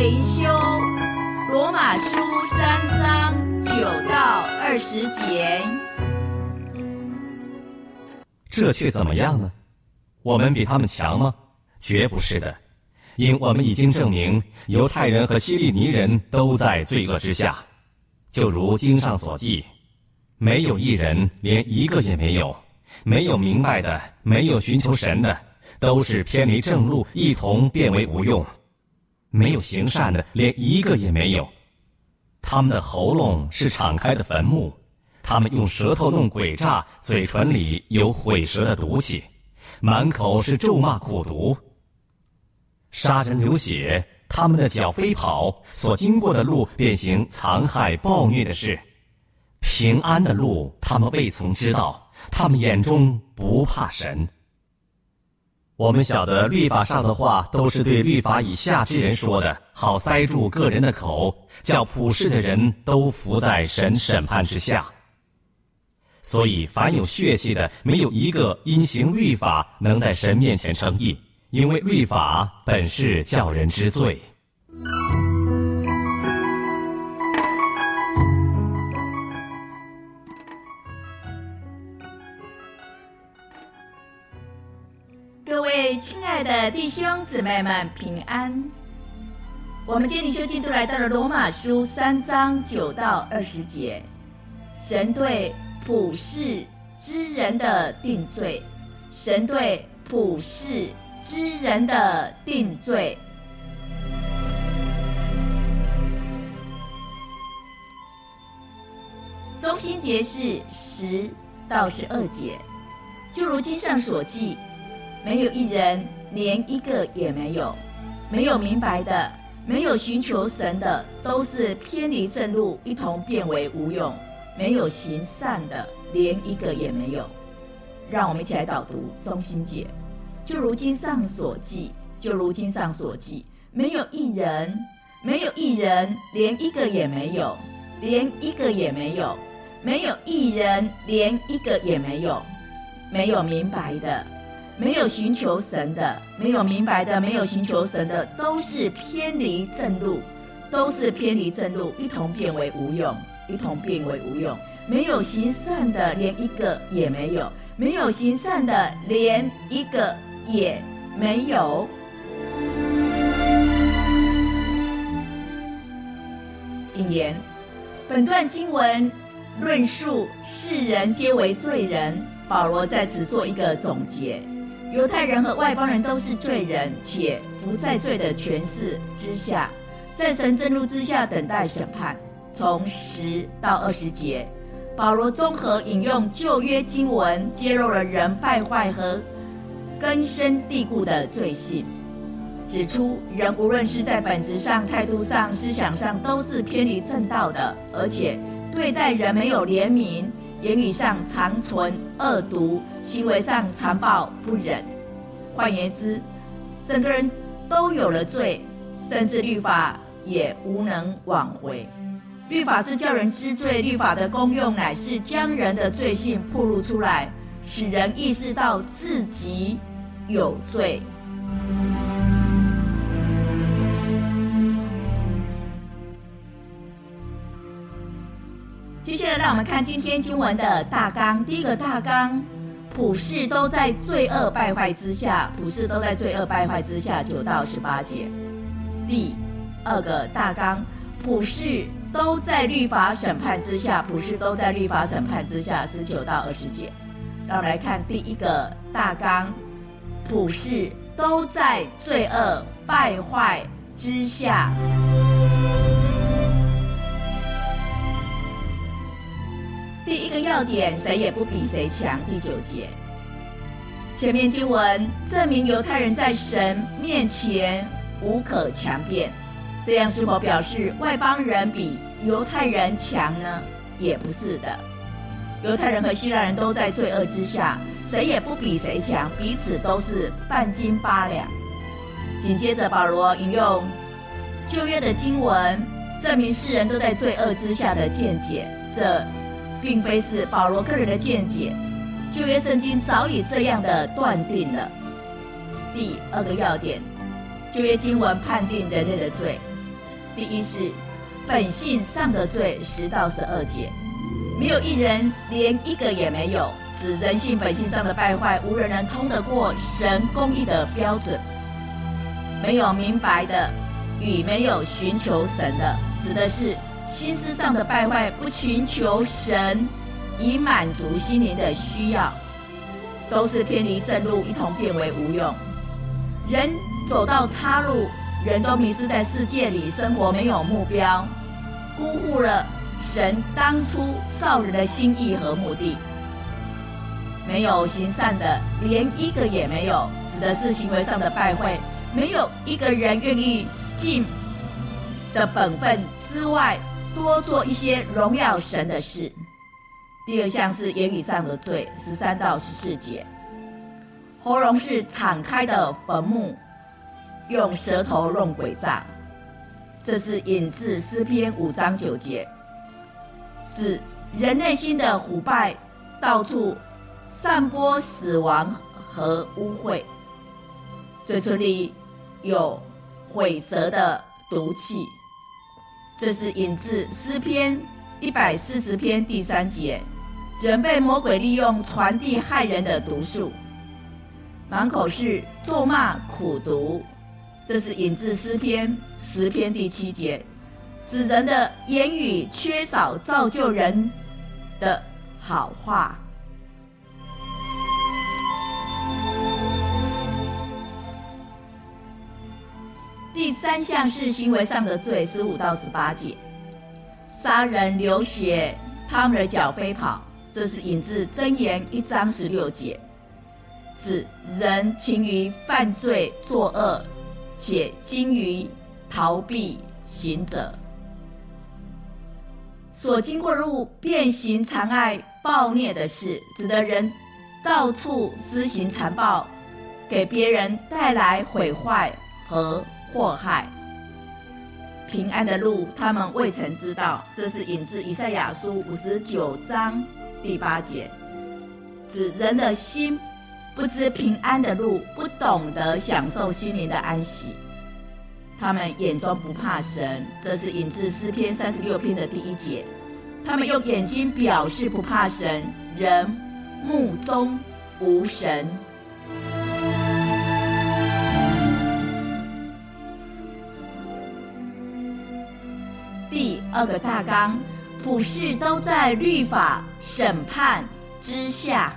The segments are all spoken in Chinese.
灵修，罗马书3章9到20节。 这却怎么样呢？我们比他们强吗？绝不是的，因我们已经证明犹太人和希利尼人都在罪恶之下，就如经上所记，没有一人，连一个也没有，没有明白的，没有寻求神的，都是偏离正路，一同变为无用。没有行善的，连一个也没有。他们的喉咙是敞开的坟墓，他们用舌头弄诡诈，嘴唇里有毁舌的毒气，满口是咒骂苦毒。杀人流血，他们的脚飞跑，所经过的路便行残害暴虐的事。平安的路他们未曾知道，他们眼中不怕神。我们晓得律法上的话都是对律法以下之人说的，好塞住个人的口，叫普世的人都伏在神审判之下。所以凡有血气的，没有一个因行律法能在神面前称义，因为律法本是叫人知罪。 各位亲爱的弟兄姊妹们平安。我们今天灵修进度来到了罗马书3章9到20节。神对普世之人的定罪，神对普世之人的定罪。中心节是10到12节，就如经上所记，没有一人，连一个也没有。没有明白的，没有寻求神的，都是偏离正路，一同变为无用。没有行善的，连一个也没有。让我们一起来导读中心节。就如经上所记，就如经上所记，没有一人，没有一人，连一个也没有，连一个也没有。没有一人，连一个也没有。没有明白的，没有寻求神的，没有明白的，没有寻求神的，都是偏离正路，都是偏离正路，一同变为无用，一同变为无用。没有行善的，连一个也没有，没有行善的，连一个也没有。引言：本段经文论述世人皆为罪人，保罗在此做一个总结。犹太人和外邦人都是罪人，且伏在罪的权势之下，在神正路之下等待审判。从10到20节，保罗综合引用旧约经文，揭露了人败坏和根深蒂固的罪性，指出人无论是在本质上、态度上、思想上，都是偏离正道的，而且对待人没有怜悯，言语上常存恶毒，行为上残暴不忍。换言之，整个人都有了罪，甚至律法也无能挽回。律法是叫人知罪，律法的功用乃是将人的罪性暴露出来，使人意识到自己有罪。接下来让我们看今天经文的大纲。第一个大纲，普世都在罪恶败坏之下，普世都在罪恶败坏之下，9到18节。第二个大纲，普世都在律法审判之下，普世都在律法审判之下，19到20节。让我们来看第一个大纲，普世都在罪恶败坏之下。第一个要点，谁也不比谁强，第9节。前面经文证明犹太人在神面前无可强辩，这样是否表示外邦人比犹太人强呢？也不是的。犹太人和希腊人都在罪恶之下，谁也不比谁强，彼此都是半斤八两。紧接着保罗引用旧约的经文，证明世人都在罪恶之下的见解，这并非是保罗个人的见解，旧约圣经早已这样的断定了。第二个要点，旧约经文判定人类的罪， 第一是本性上的罪10到12节，没有一人，连一个也没有，指人性本性上的败坏，无人能通得过神公义的标准。没有明白的与没有寻求神的，指的是心思上的败坏，不寻求神以满足心灵的需要，都是偏离正路，一同变为无用。人走到岔路，人都迷失在世界里，生活没有目标，辜负了神当初造人的心意和目的。没有行善的，连一个也没有，指的是行为上的败坏，没有一个人愿意尽的本分之外，多做一些荣耀神的事。第二项是言语上的罪，13到14节。喉咙是敞开的坟墓，用舌头弄诡诈，这是引自诗篇5章9节，指人内心的腐败，到处散播死亡和污秽，嘴唇里有毁舌的毒气，这是引自诗篇140篇第3节，人被魔鬼利用传递害人的毒素。满口是咒骂苦毒，这是引自诗篇10篇第7节，指人的言语缺少造就人的好话。第3项是行为上的罪，15到18节，杀人流血，他们的脚飞跑，这是引自箴言1章16节，指人勤于犯罪作恶，且精于逃避行者，所经过的路变形残害暴虐的事，指的人到处施行残暴，给别人带来毁坏和祸害。平安的路他们未曾知道，这是引自以赛亚书59章第8节，指人的心不知平安的路，不懂得享受心灵的安息，他们眼中不怕神，这是引自诗篇36篇的第1节，他们用眼睛表示不怕神，人目中无神。第2个大纲，普世都在律法审判之下。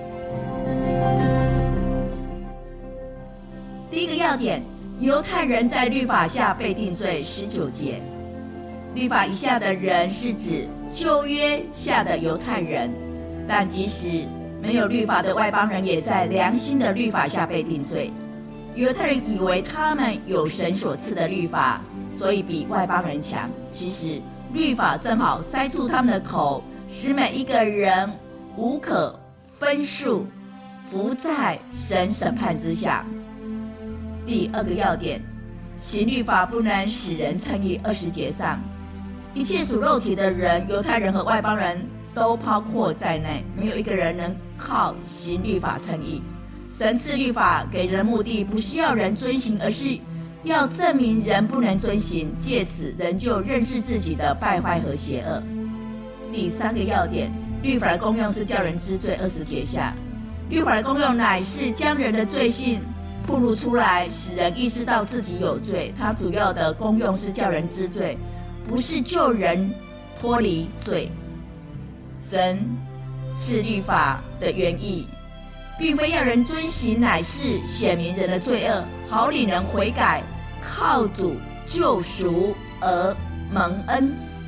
第一个要点，犹太人在律法下被定罪，19节。律法以下的人是指旧约下的犹太人，但即使没有律法的外邦人也在良心的律法下被定罪。犹太人以为他们有神所赐的律法，所以比外邦人强，其实律法正好塞住他们的口，使每一个人无可分数，伏在神审判之下。第2个要点，行律法不能使人称义，20节上，一切属肉体的人，犹太人和外邦人都包括在内，没有一个人能靠行律法称义。神赐律法给人的目的不是要人遵行，而是要证明人不能遵行，借此人就认识自己的败坏和邪恶。第3个要点，律法的功用是叫人知罪，20节下，律法的功用乃是将人的罪性暴露出来，使人意识到自己有罪。它主要的功用是叫人知罪，不是救人脱离罪。神是律法的原意，并非要人遵行，乃是显明人的罪恶，好令人悔改，靠主救赎而蒙恩。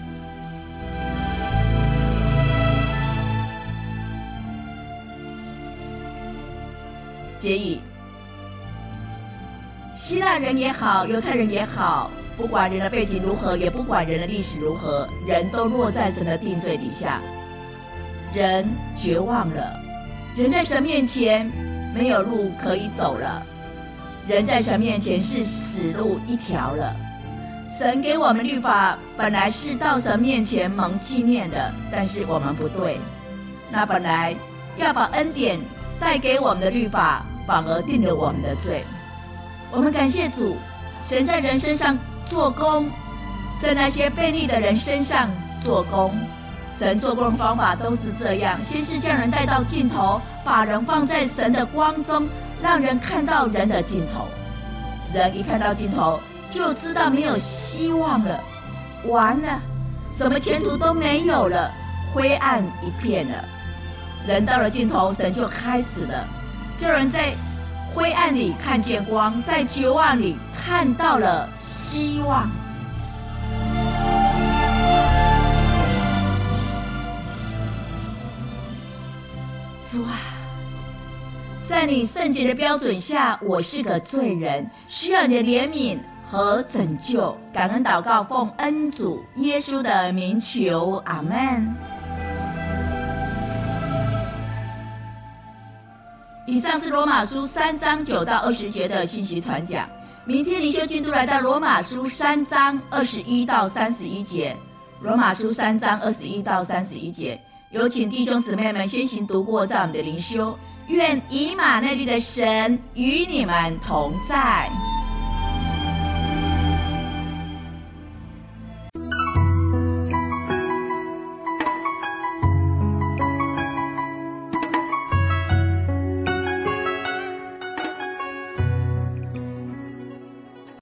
结语，希腊人也好，犹太人也好，不管人的背景如何，也不管人的历史如何，人都落在神的定罪底下。人绝望了，人在神面前没有路可以走了，人在神面前是死路一条了。神给我们律法本来是到神面前蒙纪念的，但是我们不对，那本来要把恩典带给我们的律法反而定了我们的罪。我们感谢主，神在人身上做工， 在那些悖逆的人身上做工。神做工的方法都是这样，先是将人带到尽头，把人放在神的光中，让人看到人的尽头。人一看到尽头，就知道没有希望了，完了，什么前途都没有了，灰暗一片了。人到了尽头，神就开始了，叫人在灰暗里看见光，在绝望里看到了希望。主啊，在你圣洁的标准下，我是个罪人，需要你的怜悯和拯救。感恩祷告，奉恩主耶稣的名求，阿们。以上是罗马书3章9到20节的信息传讲。明天灵修进度来到罗马书3章21到31节。罗马书3章21到31节，有请弟兄姊妹们先行读过，在我们的灵修。愿以马内利的神与你们同在。